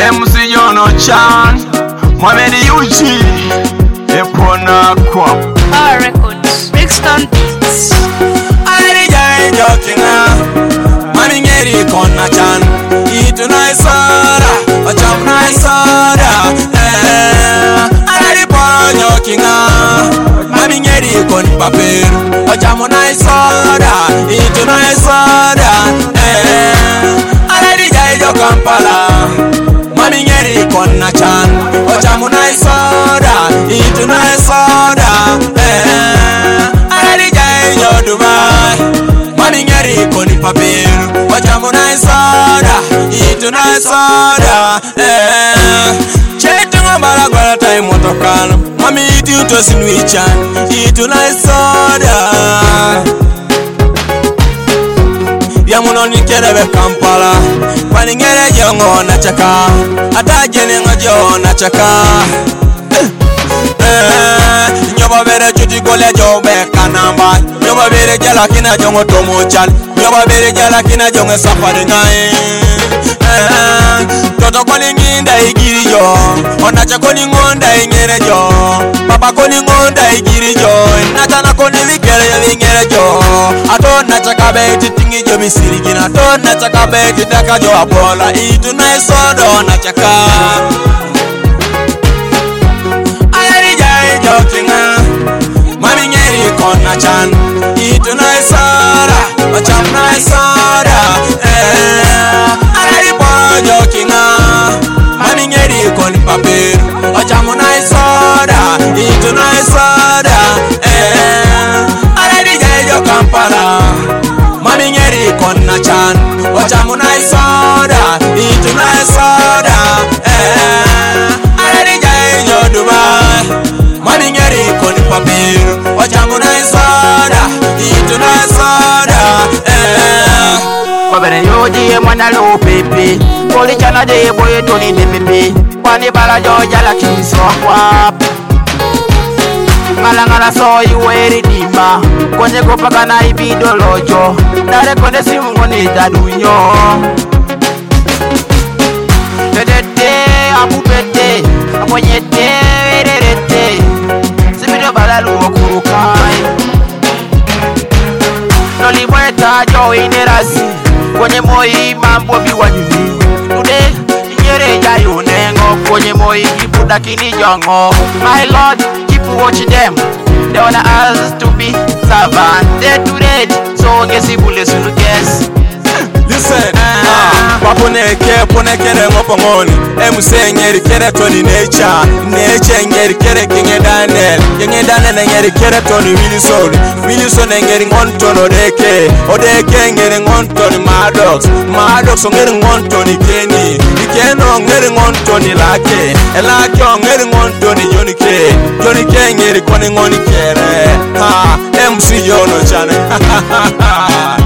MC Jono Chan Mohamed Yuji Epona kwa Records Brixton Beats Alija Jokinga Mami ngeri kona chan Itu naisara Ocham naisara Aliporo Jokinga Mami ngeri kon papir Ocham naisara Itu naisara Alija Jokampala Mami ngeri kona chan Ocham naisara Itu naisara Dubai, mami ngeri koni papiru, wajamu na isada, itu na isada. Chetu ngambara kwa time motokano, mami iti utosi nuichan, itu na isada. Ya munoni kerebe Kampala, kwani ngere jongo na chaka, ata jene ngojo na chaka. Nyoba bere chuti gole jobe kanamba Nyoba bere jala kina jongo tomo chal Nyoba bere jala kina jongo safari ngai Toto koni nginda igiri jo Onacha koni ngonda ingere jo Papa koni ngonda igiri jo Natana koni vikere ya vingere jo Ato nacha kabeti tingi jo misiri gina Ato nacha kabeti daka jo apola Itu na isodo nacha ka Jokinga Mami ngeri kona chan Itu na isara Ocham na isara Alaripo Jokinga Mami ngeri koni papir Ocham na isara Itu na isara Alaripo Jokampala Mami ngeri kona chan Ocham na isara Itu na isara Alaripo Dubai Mami ngeri koni papiru Wajamu na isada Itu na isada Kwabene yoji mwana lo pepe Koli chana de boye toni de pepe Kwani bala joja la kiswa kwap Ngala ngala so iweri dima Kwenye kopaka na ibido lojo Dare konde simu ngoni dadunyo Tedete apupete Aponyete vererete Sibido balalu wakurukai Loli mweta jo inerasi Kwenye moi mambo biwa nyumi Tude nyere ya yunengo Kwenye moi kibuda kini jongo My lord keep watching them They wanna ask to be servant They to red So ngesi bule sunu guess Listen, Pone kere ngopo ngoni Mse ngeri kere toni Nature ngeri kere kinge Daniel ngeri kere toni Wilson ngeri ngonton Odeke ngeri ngonton Maddox ngeri ngonton Kenny Keno ngeri ngonton Lake ngeri ngonton Johnny K ngeri koni ngoni kere MC Jono Chan